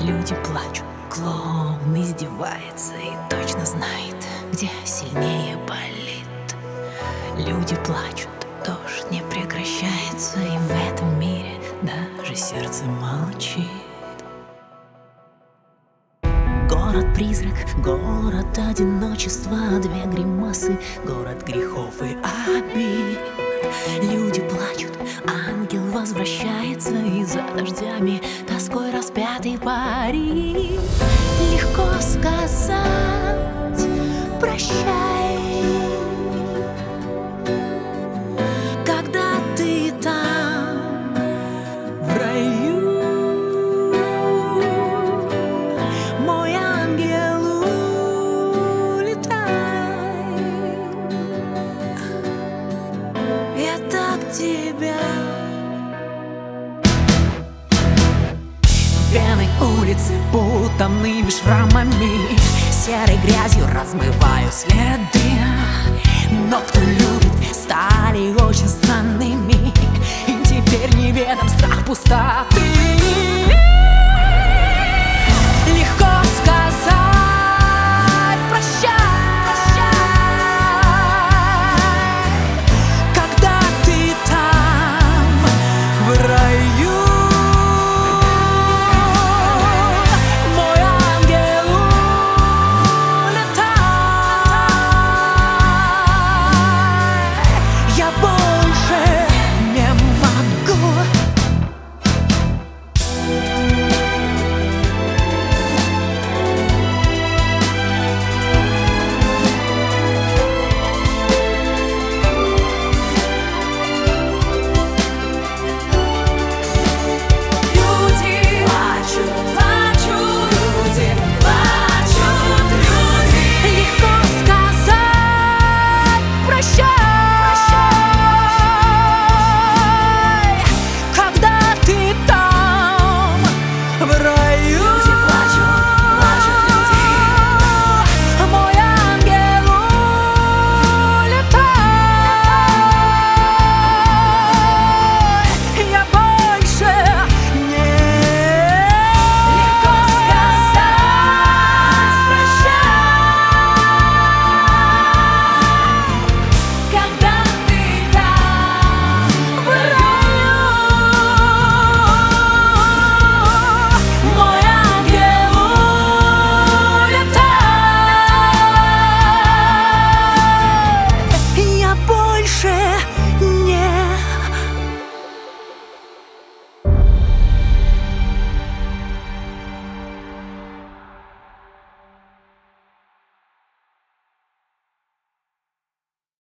Люди плачут, клоун издевается и точно знает, где сильнее болит. Люди плачут, дождь не прекращается, и в этом мире даже сердце молчит. Город-призрак, город одиночества, две гримасы, город грехов и обид. Люди плачут, ангел возвращается, и за дождями тоской распятый парит. Легко сказать прощай, когда ты там, в раю. Мой ангел, улетай, я так тебя. Вены улицы путанными шрамами, серой грязью размываю следы. Но кто любит, стали очень странными, и теперь неведом страх пустоты.